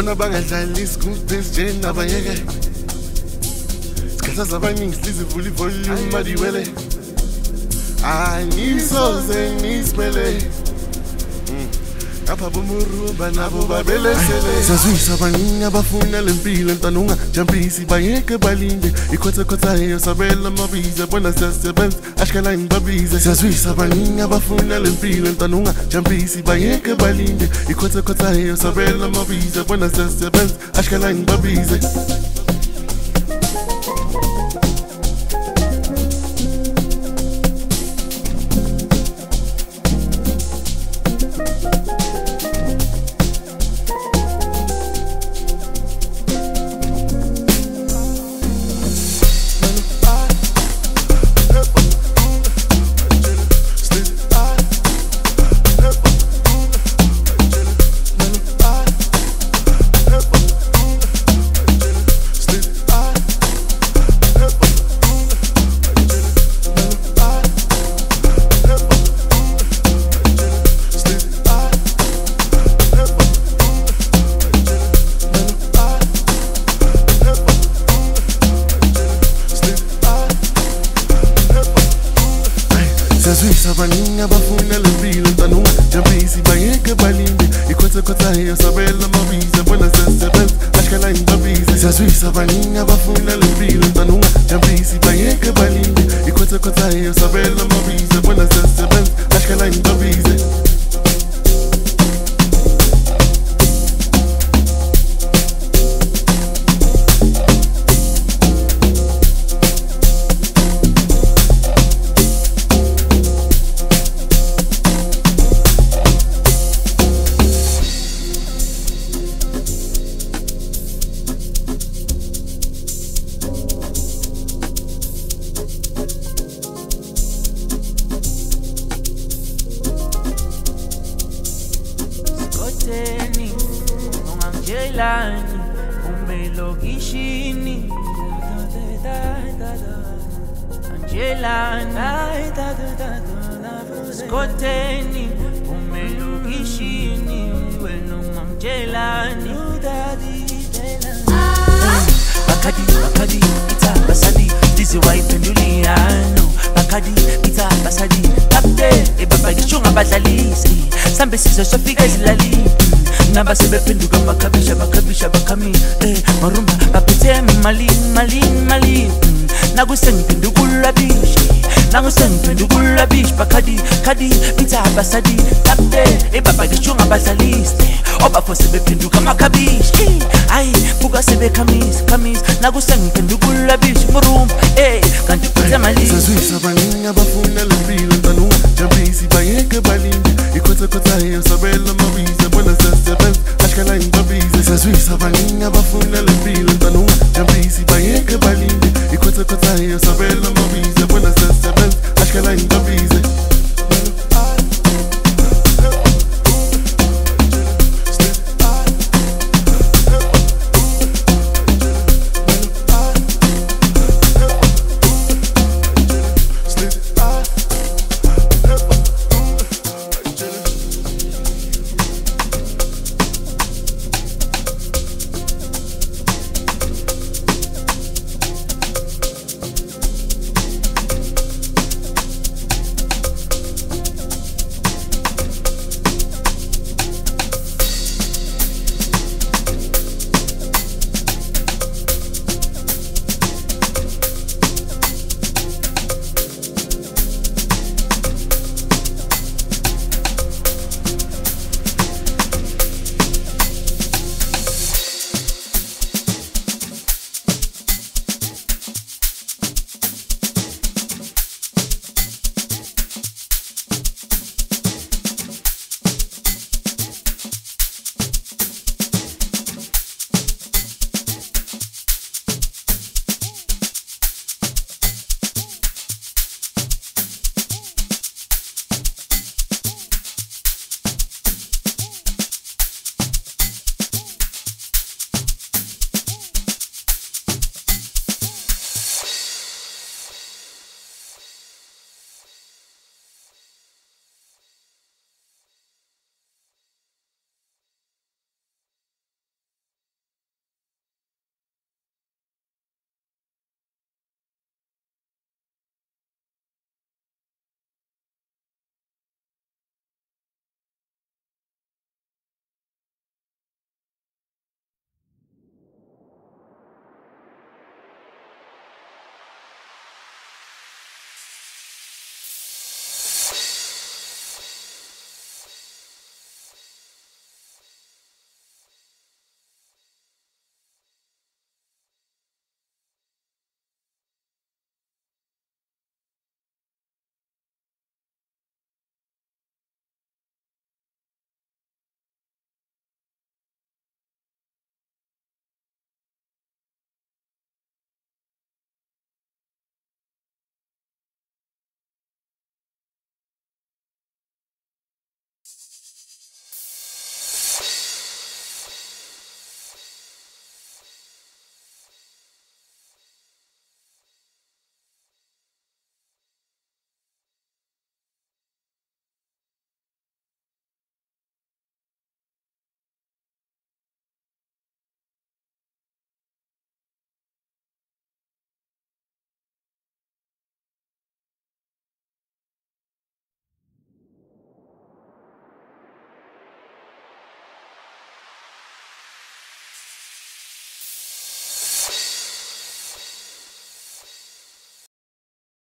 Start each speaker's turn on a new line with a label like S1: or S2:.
S1: Abafana bangadlali isigubhu esijeni abayeke. Sikhathi abaningi sizivula ivolume madiwele. Angisoze ngisimele. Apha bomuruba nabo babelesele. Sazwisa abaningi abafuna lempilo ntanunga jampisi bayeke balinde. Ikhotha eyo sabela mabize bona siyasebenza ashkala ngibabize. Sazwisa abaningi abafuna lempilo ntanunga jampisi bayeke balinde. Ikhotha eyo sabela mabize bona siyasebenza ashkala ngibabize. Sazwisa abaningi abafuna lempilo ntanunga jampisi bayeke balinde. Ikhotha eyo sabela mabize bona siyasebenza ashkala ngibabize. Sazwisa abaningi abafuna lempilo ntanunga jampisi bayeke balinde. Ikhotha eyo sabela mabize bona siyasebenza ashkala ngibabize.
S2: Ungangijelani umelokishini Angelani Skoteni umelokishini wena ungangijelani Bakadi ita basadi dizi wayiphenduliano Bakadi ita basadi kapte ebaba ngishunga badlalisi sambe sizwe sofika ezilali Naba sebephenduka bakhabisha bakami marumba baphethe mali nakusengiphendukula bish bakadi bitha basadi kapte ebaba ngishunga badlaliste obafo sebephenduka makhabishi hayi buka sebekhamis nakusengiphendukula bish marumba kanti phethe mali.
S1: Sazwisa abaningi abafuna lempilo ntanunga jampisi bayeke balinde. Ikhotha eyo sabela mabize bona siyasebenza ashkala ngibabize. Sazwisa abaningi abafuna lempilo ntanunga jampisi bayeke balinde. Ikhotha eyo sabela mabize